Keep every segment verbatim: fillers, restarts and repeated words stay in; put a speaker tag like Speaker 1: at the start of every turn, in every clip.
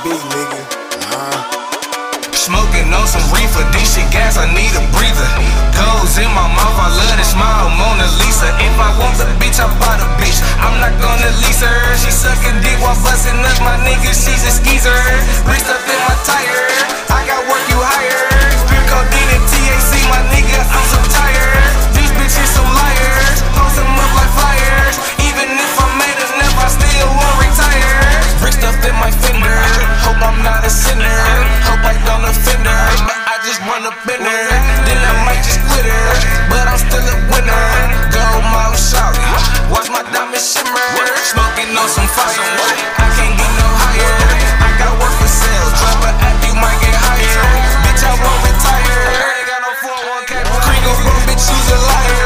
Speaker 1: beat, nigga. Uh.
Speaker 2: Smoking on some reefer, this shit gas, I need a breather. Goes in my mouth, I love that smile, Mona Lisa. If I want the bitch, I buy the bitch. I'm not gonna lease her. She sucking dick while busting up my nigga, she's a skeezer. Greased up in my tire, I got work you hire. Pure codeine and T H C, my nigga, I'm so tired. These bitches some liars, post them up like flyers. Even if I made enough, I still won't retire. Greased up in my fender, hope I'm not a sinner. Hope I don't offend her, but I just run up in her. Then I might just quit her, but I'm still a winner. Gold mouth shouty, watch my diamonds shimmer. Smoking on some fire, I can't get no higher. I got work for sale, drop a app, you might get higher. Bitch, I won't retire. Kringle bro, bitch, you's a liar.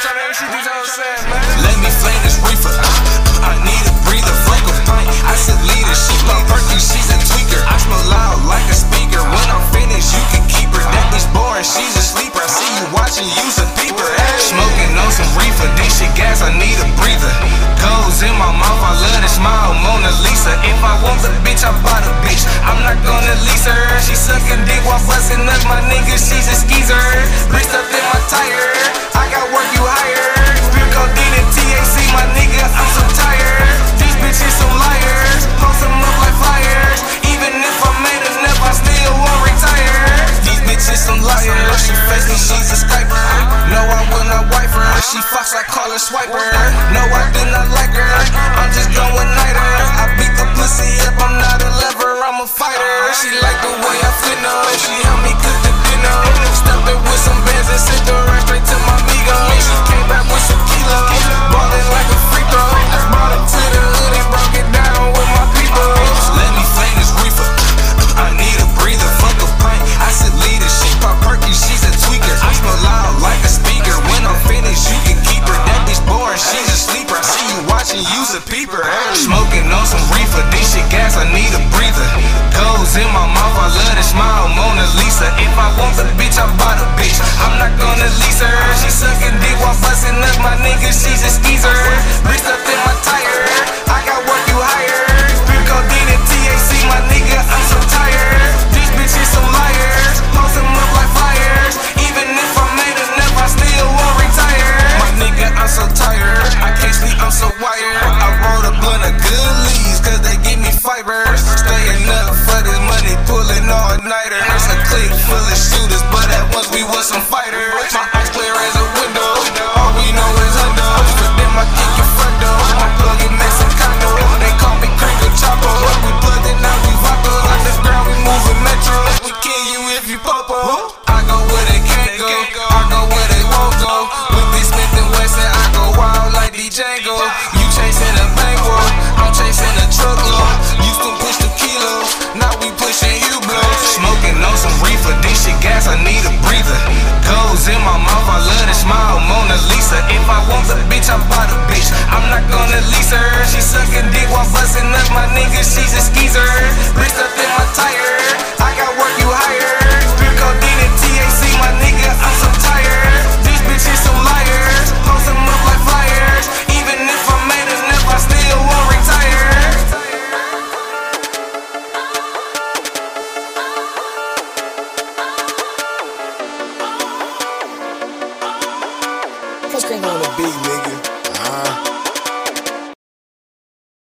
Speaker 2: Let me flame this reefer, I need a breather, fuck a pint. I said leader, she pop perky, she's a tweaker. I smell loud like a speaker. When I'm finished, you can keep her. That bitch boring, she's a sleeper. I see you watching, use a peeper. Smoking on some reefer, this shit gas, I need a breather. Goes in my mouth, I love that smile, Mona Lisa. If I want the bitch, I buy the bitch. I'm not gonna lease her. She sucking dick while busting up my nigga, she's a skeezer. Greased up in my tire, I got work you hire. Pure codeine and T H C, my nigga, I'm so tired. These bitches some liars, post them up like flyers. Even if I made enough, I still won't retire. These bitches some liars, she face me, she's a Skyper. No, I will not wipe her. She fucks, I call her swiper. No, I do not like her, I'm just going nighter. I beat the pussy up, I'm not a lover, I'm a fighter. She like the way I fit her, she help me cook the dinner. Stuffed her with some bands and sent her right straight to my amigo. She came back with some kilos, ballin' like a free throw. Brought it to the hood and broke it down with my people. Let me flame this reefer, I need a breather, fuck a pint. I said leader, she pop perky, she's a tweaker. I smell loud like a speaker. When I'm finished, you can keep her. That bitch boring, she's a sleeper. I see you watching, use a peeper. Smoking on some reefer, this shit gas, I need a breather. Goes in my mouth, I love that smile, Mona Lisa. If I want the bitch, I buy the bitch. I'm not gonna lease her. She sucking dick while busting up my nigga, she's a skeezer. Greased up in my tire, I got work you hire. Pure codeine and T H C, my nigga, I'm so tired. These bitches some liars, post them up like flyers. Even if I made enough, I still won't retire. My nigga, I'm so tired, I can't sleep, I'm so wired. I rolled a blunt of good leaves, cause they give me fiber. Staying up for this money, pulling all-nighters. A clique full of shooters, but at once we was some fighters. My eyes clear as a window, all we know is hundo. For them I kick your front door, my plug in Mexicano. They call me Kringle Chapo, we plugged in, now we vapo. Underground, we moving metro, we kill you if you popo. I go where they can't go, I go where they won't go. With this Smith and Wesson, I go wild like D Django. You chasing a bankroll, I'm chasing a truckload. Used to push the kilos, now we pushing you blow. Smoking on some reefer, this shit gas, I need a breather. Goes in my mouth, I love that smile, Mona Lisa. If I want the bitch, I buy the bitch. I'm not gonna lease her. She sucking dick while busting up my nigga, she's a skeezer. Greased up in my tire, I got work you hire. Pure codeine and T H C, my nigga, I'm so tired. These bitches some liars, post them up like flyers. Even if I made enough, I still won't retire.
Speaker 1: Let's crank on the beat, nigga.